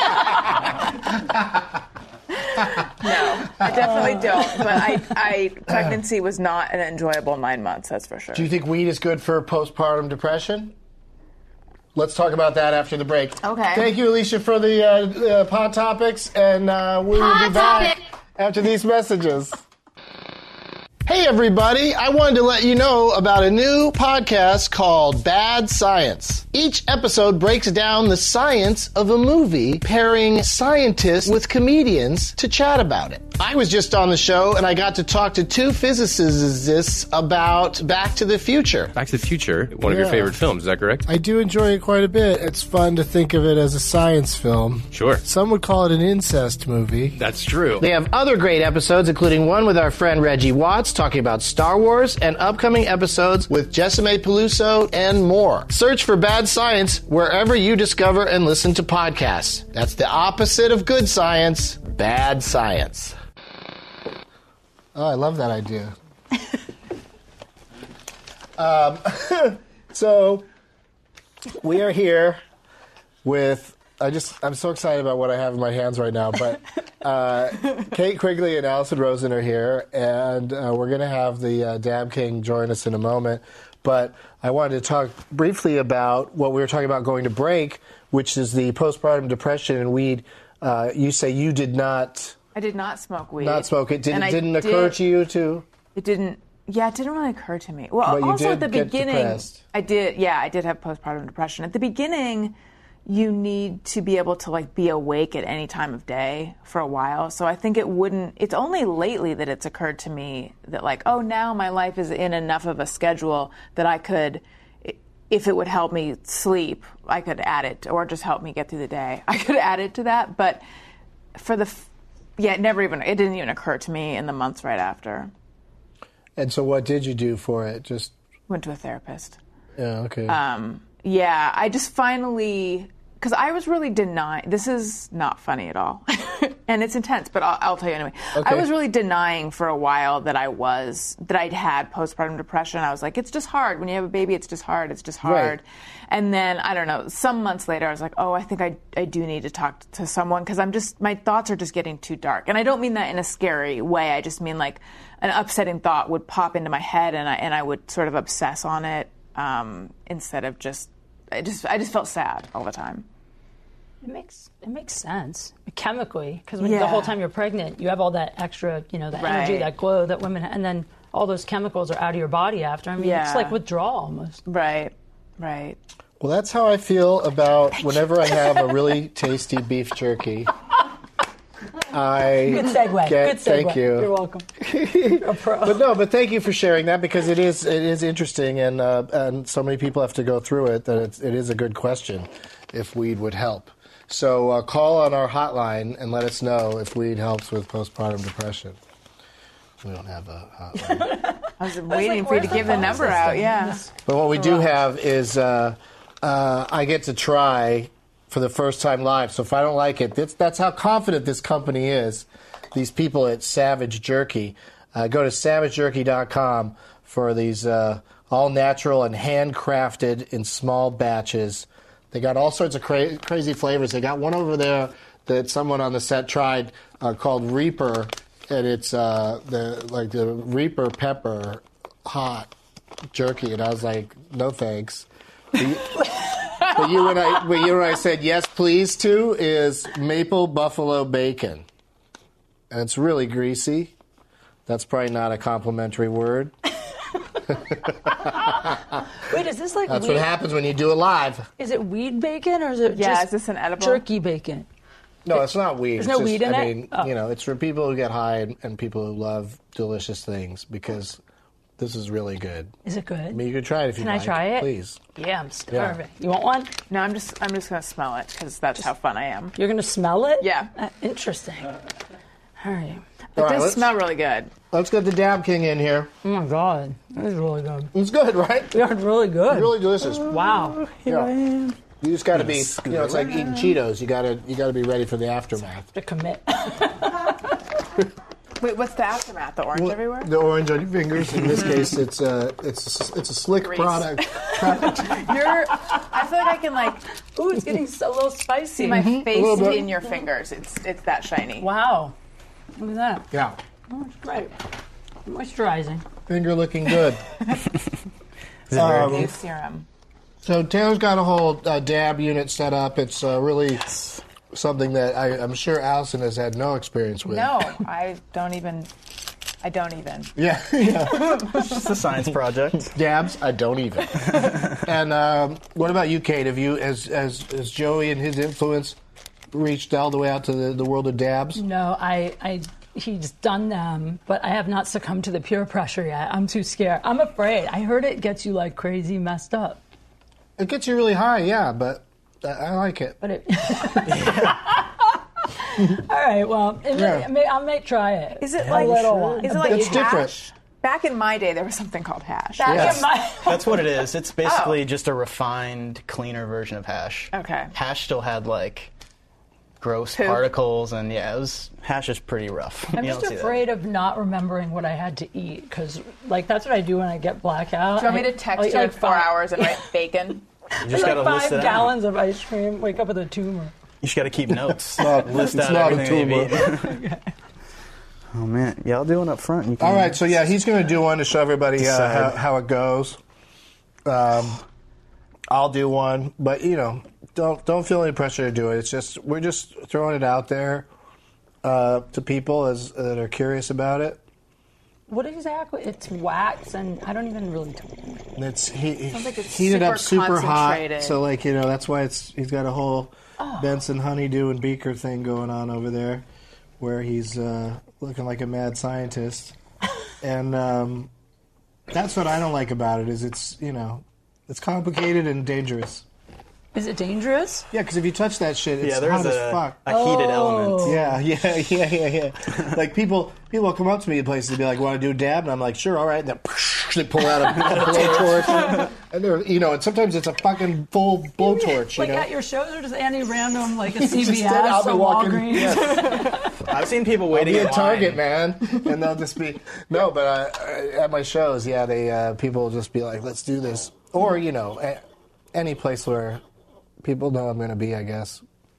No, I definitely don't. But I, I pregnancy was not an enjoyable nine months. That's for sure. Do you think weed is good for postpartum depression? Let's talk about that after the break. Okay. Thank you, Alicia, for the uh, uh, pod topics, and uh, we will Pod be back topic. after these messages. Hey, everybody. I wanted to let you know about a new podcast called Bad Science. Each episode breaks down the science of a movie, pairing scientists with comedians to chat about it. I was just on the show, and I got to talk to two physicists about Back to the Future. Back to the Future, one of your Yeah. favorite films, is that correct? I do enjoy it quite a bit. It's fun to think of it as a science film. Sure. Some would call it an incest movie. That's true. They have other great episodes, including one with our friend Reggie Watts talking about Star Wars, and upcoming episodes with Jessime Peluso and more. Search for Bad Science wherever you discover and listen to podcasts. That's the opposite of good science, bad science. Oh, I love that idea. um, so, we are here with... I just, I'm so excited about what I have in my hands right now, but uh, Kate Quigley and Allison Rosen are here, and uh, we're going to have the uh, Dab King join us in a moment. But I wanted to talk briefly about what we were talking about going to break, which is the postpartum depression and weed. Uh, you say you did not... I did not smoke weed. Not smoke it. Did, And it I didn't occur did- to you to... It didn't. Yeah, it didn't really occur to me. Well, But you also did at the get beginning, depressed. I did. Yeah, I did have postpartum depression. At the beginning, you need to be able to like be awake at any time of day for a while. So I think it wouldn't. It's only lately that it's occurred to me that like, oh, now my life is in enough of a schedule that I could, if it would help me sleep, I could add it, or just help me get through the day. I could add it to that, but for the. Yeah, it never even, it didn't even occur to me in the months right after. And so what did you do for it? Just... Went to a therapist. Yeah, okay. Um, yeah, I just finally, because I was really denying, this is not funny at all, and it's intense, but I'll, I'll tell you anyway. Okay. I was really denying for a while that I was, that I'd had postpartum depression. I was like, it's just hard. When you have a baby, it's just hard. It's just hard. Right. And then, I don't know, some months later, I was like, oh, I think I, I do need to talk to someone because I'm just, my thoughts are just getting too dark. And I don't mean that in a scary way. I just mean like an upsetting thought would pop into my head and I, and I would sort of obsess on it um, instead of just, I just, I just felt sad all the time. It makes it makes sense chemically because the Yeah. whole time you're pregnant, you have all that extra, you know, that energy, Right. that glow that women, and then all those chemicals are out of your body after. I mean, Yeah. it's like withdrawal almost. Right, right. Well, that's how I feel about whenever I have a really tasty beef jerky. I Good segue. Get, Good segue. Thank you. You're welcome. You're a pro. But no, but thank you for sharing that because it is it is interesting and uh, and so many people have to go through it that it's, it is a good question if weed would help. So uh, call on our hotline and let us know if weed helps with postpartum depression. We don't have a hotline. I was waiting like, for you to where's give the the phone number system? out, yeah. Yes. But what we do have is uh, uh, I get to try for the first time live. So if I don't like it, that's, that's how confident this company is. These people at Savage Jerky. Uh, go to savage jerky dot com for these uh, all natural and handcrafted in small batches. They got all sorts of cra- crazy flavors. They got one over there that someone on the set tried uh, called Reaper, and it's uh, the like the Reaper pepper hot jerky. And I was like, no thanks. But you, but you and I, but you and I said yes, please to is maple buffalo bacon, and it's really greasy. That's probably not a complimentary word. Wait, is this like That's weed? what happens when you do it live. Is it weed bacon or is it Yeah, just is this an edible? jerky bacon? No, it's not weed. There's It's no just- weed in I it? mean, Oh. you know, it's for people who get high and, and people who love delicious things because this is really good. Is it good? I mean, you could try it if you Can I like. try it? Please. Yeah, I'm starving. You want one? No, I'm just I'm just gonna smell it because that's how fun I am. You're going to smell it? Yeah. Uh, interesting. All right. It All right, does let's- smell really good. Let's get the Dab King in here. Oh my God. That is really good. It's good, right? Yeah, it's really good. Really delicious. Wow. Yeah. You just got to be, you know, it's like eating Cheetos. You got to, you got to be ready for the aftermath. To commit. Wait, what's the aftermath? The orange everywhere? The orange on your fingers. In this case, it's a, it's, a, it's a slick Grease. product. product. You're. I feel like I can like Ooh, it's getting so- a little spicy. see my little face bit. in your fingers. It's it's that shiny. Wow. Look at that. Yeah. Oh, it's great. Moisturizing. Finger looking good. New serum. So Taylor's got a whole uh, dab unit set up. It's uh, really something that I, I'm sure Allison has had no experience with. No, I don't even. I don't even. Yeah, yeah. It's a science project. Dabs, I don't even. And um, what about you, Kate? Have you, as as as Joey and his influence, reached all the way out to the, the world of dabs? No, I, I he's done them, but I have not succumbed to the peer pressure yet. I'm too scared. I'm afraid. I heard it gets you like crazy messed up. It gets you really high, yeah, but I, I like it. But it. All right. Well, it Yeah. may, I may try it. Is it A like little one. Is it like It's hash? different. Back in my day, there was something called hash. Back Yes. in my- That's what it is. It's basically Oh. just a refined, cleaner version of hash. Okay. Hash still had like gross Poop. particles, and yeah, it was hash is pretty rough. I'm You just don't see that. afraid of not remembering what I had to eat because, like, that's what I do when I get blackout. Do you want me to I- text I'll you eat, in like, four five- hours and write bacon? You just like gotta list five it out. gallons of ice cream. Wake up with a tumor. You just got to keep notes. not- List it's out not a everything that you've tumor. eaten. Oh man, yeah, I'll do one up front. You can All right, so yeah, he's going to do one to show everybody uh, how, Decide. how it goes. Um, I'll do one, but you know, don't don't feel any pressure to do it. It's just we're just throwing it out there uh, to people as that are curious about it. What exactly? It's wax, and I don't even really. And it's he, he Sounds like it's heated up super super hot, concentrated. so like you know that's why it's he's got a whole Benson honeydew and beaker thing going on over there, where he's uh, looking like a mad scientist, and um, that's what I don't like about it. Is it's you know it's complicated and dangerous. Is it dangerous? Yeah, because if you touch that shit, it's yeah, there's hot as a, fuck. a heated Oh. element. Yeah, yeah, yeah, yeah, yeah. Like people, people come up to me in places and be like, "Want to do a dab?" And I'm like, "Sure, all right." And then they pull out a, a blowtorch, and they're, you know, and sometimes it's a fucking full blowtorch. You Like know, at your shows, or just any random like a C V S, Just I'll be a walking. Walgreens? Yeah, I've seen people I'll waiting be at in Target, line. man, and they'll just be no. But uh, at my shows, yeah, they uh, people will just be like, "Let's do this," or you know, a, any place where people know I'm going to be, I guess.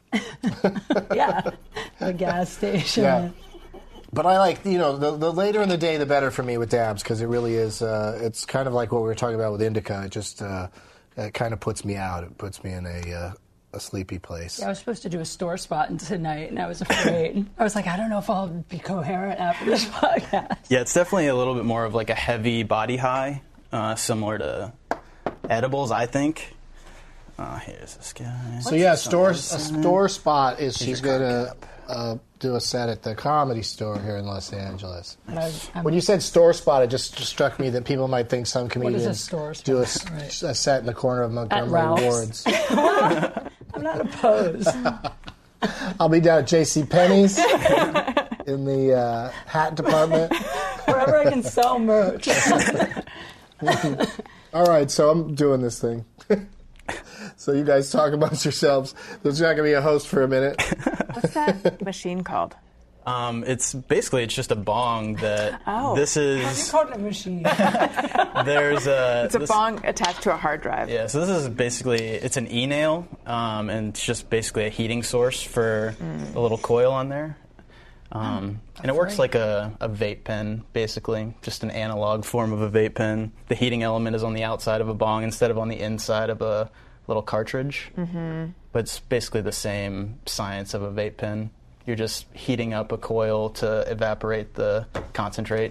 Yeah, a gas station. Yeah. But I like, you know, the, the later in the day, the better for me with dabs, because it really is, uh, it's kind of like what we were talking about with indica. It just, uh, it kind of puts me out. It puts me in a, uh, a sleepy place. Yeah, I was supposed to do a store spot tonight, and I was afraid. I was like, I don't know if I'll be coherent after this podcast. Yeah, it's definitely a little bit more of like a heavy body high, uh, similar to edibles, I think. Uh, here's this guy. So yeah, store, a store spot is she's going to uh, do a set at the Comedy Store here in Los Angeles. And I, I'm, When you said store spot, it just struck me that people might think some is a comedians store do a, spot? s- a set in the corner of Montgomery Ralph's? Wards. I'm not opposed. I'll be down at J C Penney's in the uh, hat department. Wherever I can sell merch. All right, so I'm doing this thing. So you guys talk amongst yourselves. There's not going to be a host for a minute. What's that machine called? Um, it's basically it's just a bong that Oh. this You is. called it a machine. There's a. It's a this- bong attached to a hard drive. Yeah, so this is basically it's an e-nail, um, and it's just basically a heating source for a little coil on there. Um, and it works right. like a, a vape pen, basically, just an analog form of a vape pen. The heating element is on the outside of a bong instead of on the inside of a little cartridge. Mm-hmm. But it's basically the same science of a vape pen. You're just heating up a coil to evaporate the concentrate.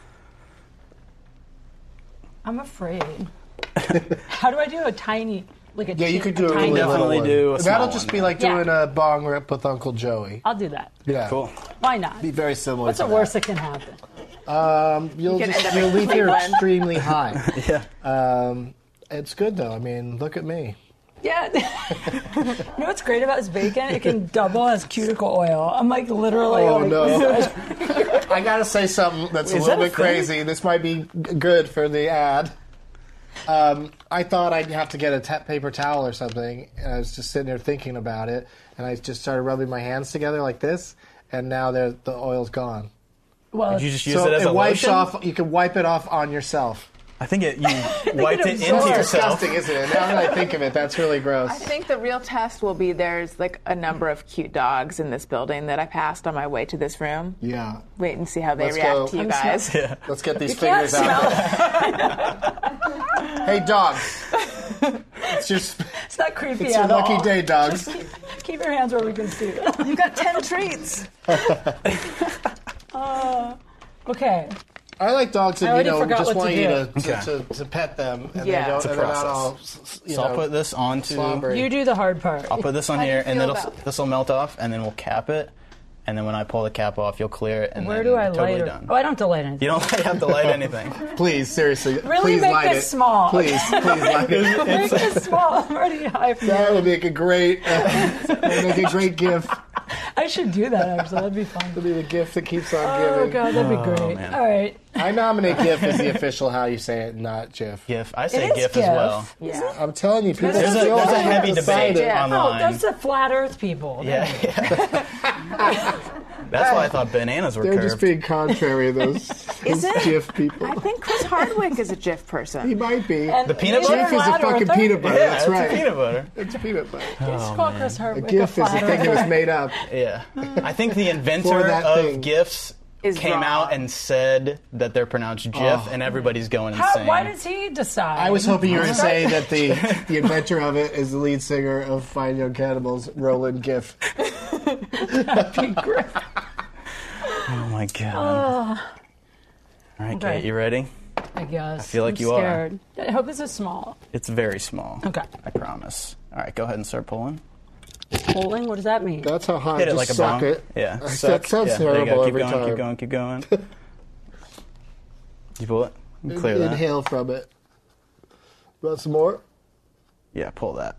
I'm afraid. How do I do a tiny, like a Yeah, you teen- could do a a tiny really definitely little one. do a small That'll just one, be yeah. like Yeah. doing a bong rip with Uncle Joey. I'll do that. Yeah, Cool. Why not? Be very similar. What's to the that. worst that can happen? Um, you'll You can just end up you'll in leave here Cleveland. extremely high. Yeah. Um, it's good though. I mean, look at me. Yeah. You know what's great about this bacon? It can double as cuticle oil. I'm like literally. Oh, like, no. I gotta say something that's a Is little that a bit thing? crazy. This might be g- good for the ad. Um, I thought I'd have to get a ta- paper towel or something, and I was just sitting there thinking about it, and I just started rubbing my hands together like this, and now they're- the oil's gone. Well, Did you just use so it as a wipes lotion? off. You can wipe it off on yourself. I think it, you wiped it absorbs. into That's yourself. disgusting, isn't it? Now that I think of it, that's really gross. I think the real test will be there's like a number of cute dogs in this building that I passed on my way to this room. Yeah. Wait and see how they Let's react go. to you I'm guys. Yeah. Let's get these you can't fingers smell out. it. Hey, dogs. It's just It's not creepy it's your at lucky all. day, dogs. Keep your hands where we can see them. You got ten treats. Uh, okay. I like dogs I that, you already know, forgot just what want to you do. to, to, Okay. to, to pet them. And Yeah. they don't, It's a and they're not process. all, s- s- you So know, I'll put this onto. slobbery. You do the hard part. I'll put this on How do you here, and feel then about- this will melt off, and then we'll cap it, and then when I pull the cap off, you'll clear it, and Where then do I you're totally light it? done. Oh, I don't have to light anything. You don't have to light anything. Please, seriously, Really please make light this it. small. Please, please light it. Make it small. I'm already high from That you. would make a great, uh, make a great gift. I should do that, actually. That'd be fun. It'll be the gift that keeps on Oh, giving. God, that'd be great. man. All right. I nominate GIF as the official how you say it, not GIF. GIF. I say It is GIF, GIF. as well. Yeah. I'm telling you, people There's a, still there's a haven't heavy decided. debate Oh, online. that's the flat Earth people. Yeah, yeah. That's why I thought bananas were They're curved. just being contrary, those, Is those it? GIF people. I think Chris Hardwick is a GIF He person. might be. And The peanut he's butter? a GIF is a flat fucking earther. peanut butter. yeah, That's it's right. a peanut butter. It's peanut butter. Just call Chris Hardwick A GIF a is the flat thing that was earther. made up. Yeah. I think the For inventor that of thing. GIFs Is came wrong. out and said that they're pronounced GIF, Oh. and everybody's going How, insane. why does he decide? I was hoping you were going to say that the, the inventor of it is the lead singer of Fine Young Cannibals, Roland GIF. That'd be great. Oh my god. All right, Okay. Kate, you ready? I guess. I feel like I'm you are. scared. I hope this is small. It's very small. Okay. I promise. All right, go ahead and start pulling. Polling? What does that mean? That's how hot. Hit it Just like a suck bong. it. Yeah. That Suck. sounds yeah, there you terrible go. Keep every going, time. keep going, keep going. You pull it. You clear that. Inhale from it. Want some more? Yeah, pull that.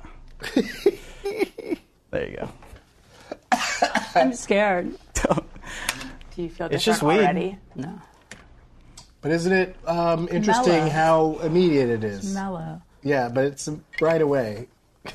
There you go. I'm scared. Do you feel different It's just weed. already? No. But isn't it um, interesting Mellow. how immediate it is? Mellow. Yeah, but it's right away.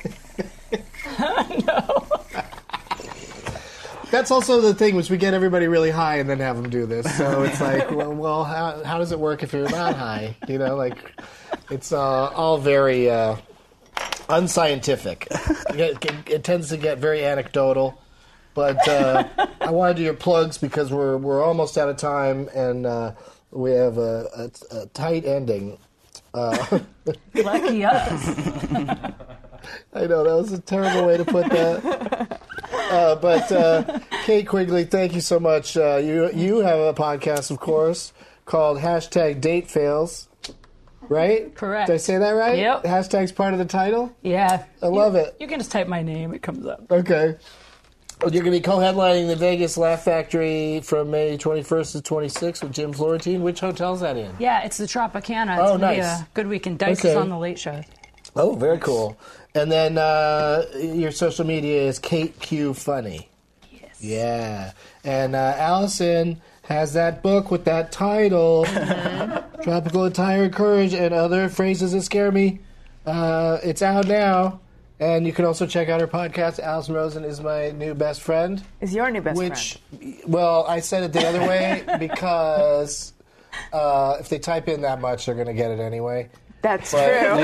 No. That's also the thing, which we get everybody really high and then have them do this. So it's like, well, well how, how does it work if you're not high? You know, like, it's uh, all very uh, unscientific. It, it, it tends to get very anecdotal. But uh, I want to do your plugs because we're we're almost out of time and uh, we have a, a, a tight ending. Uh, Lucky us. I know, that was a terrible way to put that. Uh, but uh, Kate Quigley, thank you so much. Uh, you you have a podcast, of course, called Hashtag Date Fails, right? Correct. Did I say that right? Yep. Hashtag's part of the title? Yeah. I love it. You can just type my name, it comes up. Okay. Well, you're going to be co-headlining the Vegas Laugh Factory from May twenty-first to twenty-sixth with Jim Florentine. Which hotel's that in? Yeah, it's the Tropicana. It's Oh, gonna be nice. a good weekend. Dice Okay. is on the late show. Oh, very cool. And then uh, your social media is Kate Q Funny. Yes. Yeah. And uh, Allison has that book with that title, Tropical Attire and Courage and Other Phrases That Scare Me. Uh, it's out now. And you can also check out her podcast. Allison Rosen is my new best friend. Is your new best which, friend? well, I said it the other way because uh, if they type in that much, they're going to get it anyway. That's But, true. you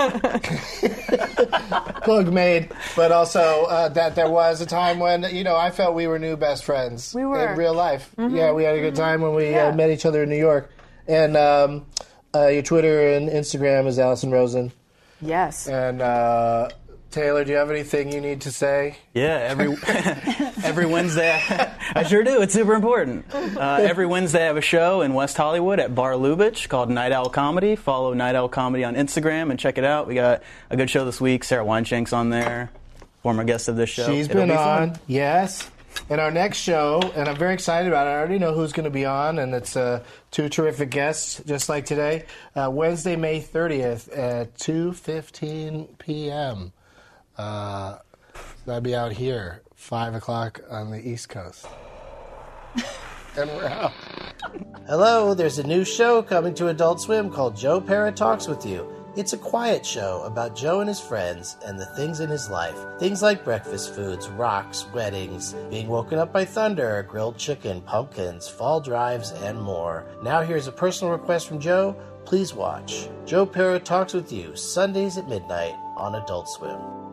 know, plug made. But also uh, that there was a time when, you know, I felt we were new best friends. We were. In real life. Yeah, we had a good time when we Yeah. uh, met each other in New York. And um, uh, your Twitter and Instagram is Allison Rosen. Yes. And uh, Taylor, do you have anything you need to say? Yeah, every every Wednesday. I sure do. It's super important. Uh, every Wednesday I have a show in West Hollywood at Bar Lubitsch called Night Owl Comedy. Follow Night Owl Comedy on Instagram and check it out. We got a good show this week. Sarah Weinshank's on there, former guest of this show. She's It'll been be on, fun. yes. And our next show, and I'm very excited about it. I already know who's going to be on, and it's uh, two terrific guests, just like today. Uh, Wednesday, May thirtieth at two fifteen p.m. Uh, that'll be out here, five o'clock on the East Coast. And we're out. Hello, there's a new show coming to Adult Swim called Joe Parrott Talks With You. It's a quiet show about Joe and his friends and the things in his life. Things like breakfast foods, rocks, weddings, being woken up by thunder, grilled chicken, pumpkins, fall drives, and more. Now here's a personal request from Joe. Please watch Joe Parrott Talks With You, Sundays at midnight on Adult Swim.